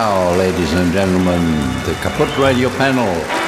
now, ladies and gentlemen, the Kaput Radio panel.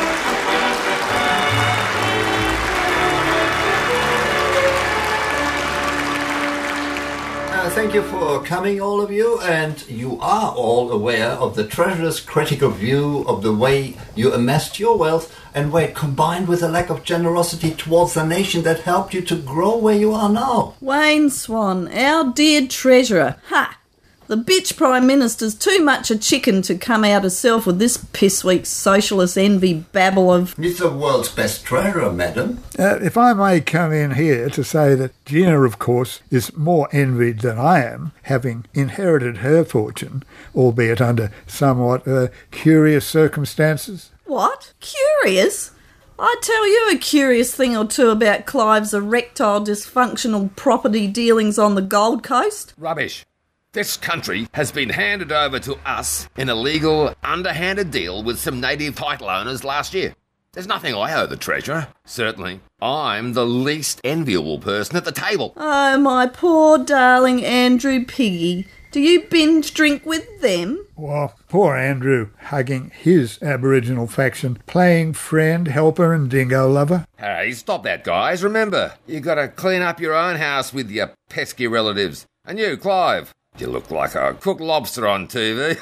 Thank you for coming, all of you, and you are all aware of the Treasurer's critical view of the way you amassed your wealth and where it combined with a lack of generosity towards the nation that helped you to grow where you are now. Wayne Swan, our dear Treasurer. Ha! The bitch Prime Minister's too much a chicken to come out herself with this pissweak socialist envy babble of... He's the world's best treasurer, madam. If I may come in here to say that Gina, of course, is more envied than I am, having inherited her fortune, albeit under somewhat curious circumstances. What? Curious? I tell you a curious thing or two about Clive's erectile dysfunctional property dealings on the Gold Coast. Rubbish. This country has been handed over to us in a legal, underhanded deal with some native title owners last year. There's nothing I owe the Treasurer. Certainly, I'm the least enviable person at the table. Oh, my poor darling Andrew Piggy. Do you binge drink with them? Well, poor Andrew, hugging his Aboriginal faction, playing friend, helper and dingo lover. Hey, stop that, guys. Remember, you got to clean up your own house with your pesky relatives. And you, Clive, you look like a cooked lobster on TV.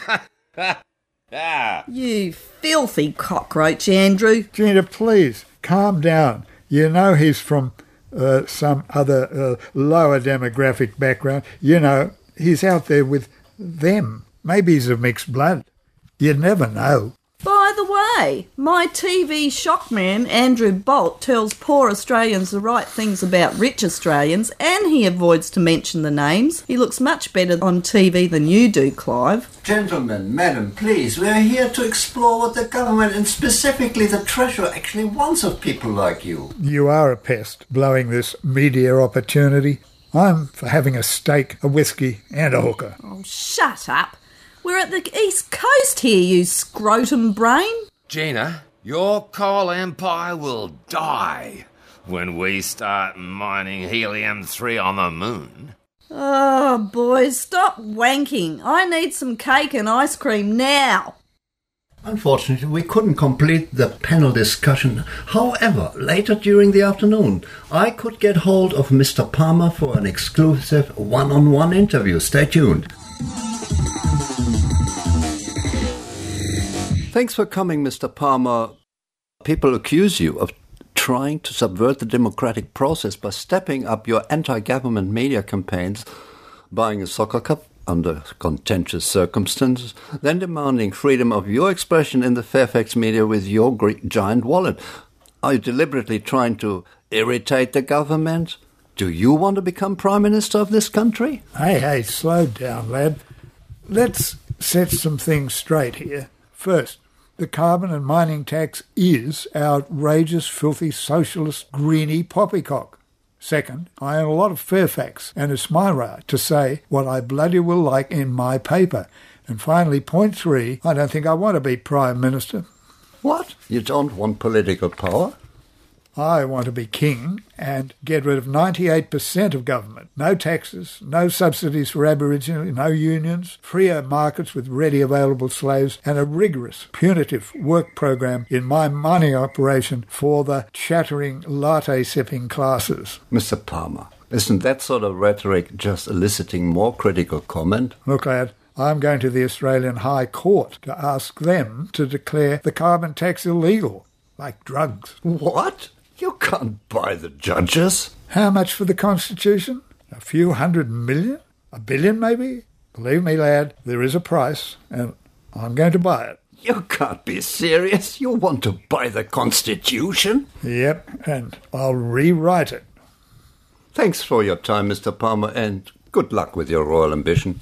You filthy cockroach, Andrew. Gina, please, calm down. You know he's from some other lower demographic background. You know, he's out there with them. Maybe he's of mixed blood. You'd never know. By the way, my TV shockman, Andrew Bolt, tells poor Australians the right things about rich Australians, and he avoids to mention the names. He looks much better on TV than you do, Clive. Gentlemen, madam, please, we're here to explore what the government and specifically the Treasurer actually wants of people like you. You are a pest, blowing this media opportunity. I'm for having a steak, a whiskey and a hooker. Oh, shut up. We're at the East Coast here, you scrotum brain. Gina, your coal empire will die when we start mining helium-3 on the moon. Oh, boys, stop wanking. I need some cake and ice cream now. Unfortunately, we couldn't complete the panel discussion. However, later during the afternoon, I could get hold of Mr. Palmer for an exclusive one-on-one interview. Stay tuned. Thanks for coming, Mr. Palmer. People accuse you of trying to subvert the democratic process by stepping up your anti-government media campaigns, buying a soccer cup under contentious circumstances, then demanding freedom of your expression in the Fairfax media with your giant wallet. Are you deliberately trying to irritate the government? Do you want to become Prime Minister of this country? Hey, slow down, lad. Let's set some things straight here. First, the carbon and mining tax is outrageous, filthy, socialist, greeny poppycock. Second, I own a lot of Fairfax, and it's my right to say what I bloody will like in my paper. And finally, point 3, I don't think I want to be Prime Minister. What? You don't want political power? I want to be king and get rid of 98% of government. No taxes, no subsidies for Aboriginal, no unions, freer markets with ready available slaves, and a rigorous, punitive work program in my mining operation for the chattering, latte-sipping classes. Mr. Palmer, isn't that sort of rhetoric just eliciting more critical comment? Look, lad, I'm going to the Australian High Court to ask them to declare the carbon tax illegal, like drugs. What? You can't buy the judges. How much for the Constitution? A few $100 million? $1 billion, maybe? Believe me, lad, there is a price, and I'm going to buy it. You can't be serious. You want to buy the Constitution? Yep, and I'll rewrite it. Thanks for your time, Mr. Palmer, and good luck with your royal ambition.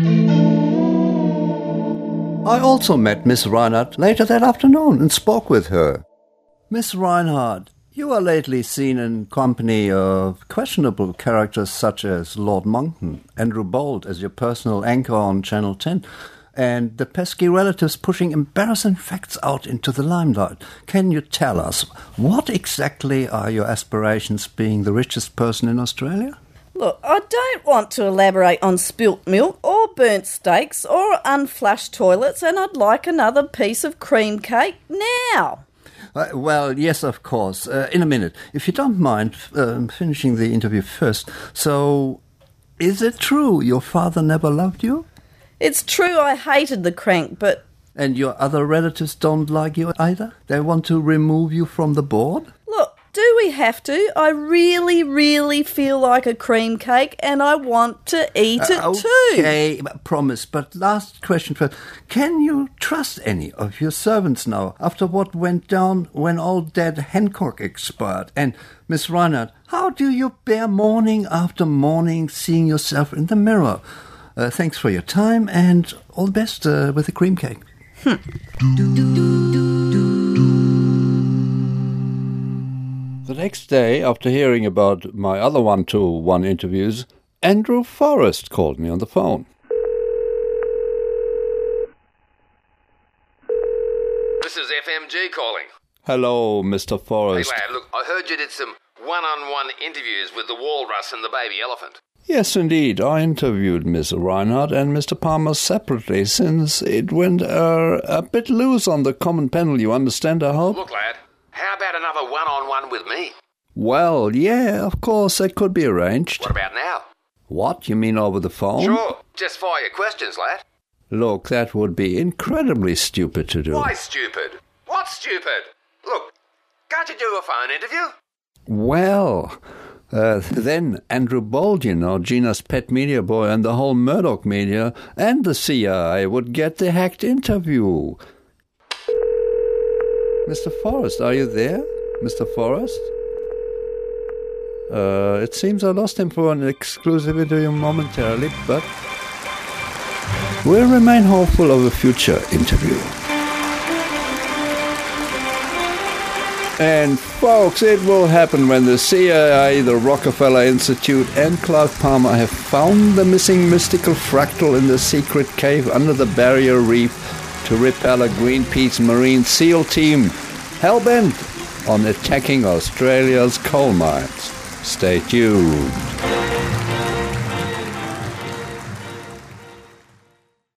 I also met Miss Reinhardt later that afternoon and spoke with her. Miss Reinhardt, you are lately seen in company of questionable characters such as Lord Monckton, Andrew Bolt as your personal anchor on Channel 10, and the pesky relatives pushing embarrassing facts out into the limelight. Can you tell us, what exactly are your aspirations being the richest person in Australia? Look, I don't want to elaborate on spilt milk or burnt steaks or unflushed toilets, and I'd like another piece of cream cake now. Well, yes, of course. In a minute. If you don't mind finishing the interview first. So, is it true your father never loved you? It's true I hated the crank, but... And your other relatives don't like you either? They want to remove you from the board? Look, do we have to? I really, really feel like a cream cake and I want to eat it too. Okay, promise. But last question first. Can you trust any of your servants now after what went down when old Dad Hancock expired? And Miss Reinhardt, how do you bear morning after morning seeing yourself in the mirror? Thanks for your time and all the best with the cream cake. The next day, after hearing about my other one-to-one interviews, Andrew Forrest called me on the phone. This is FMG calling. Hello, Mr. Hey Forrest. lad, look, I heard you did some one-on-one interviews with the walrus and the baby elephant. Yes, indeed. I interviewed Miss Reinhardt and Mr. Palmer separately since it went a bit loose on the common panel, you understand, I hope? Look lad, how about another one-on-one with me? Well, yeah, of course, that could be arranged. What about now? What, you mean over the phone? Sure, just fire your questions, lad. Look, that would be incredibly stupid to do. Why stupid? What's stupid? Look, can't you do a phone interview? Well, then Andrew Bold, you know, Gina's pet media boy, and the whole Murdoch media and the CIA would get the hacked interview. Mr. Forrest, are you there? Mr. Forrest? It seems I lost him for an exclusive interview momentarily, but we'll remain hopeful of a future interview. And folks, it will happen when the CIA, the Rockefeller Institute and Clive Palmer have found the missing mystical fractal in the secret cave under the Barrier Reef to repel a Greenpeace Marine SEAL team hell-bent on attacking Australia's coal mines. Stay tuned.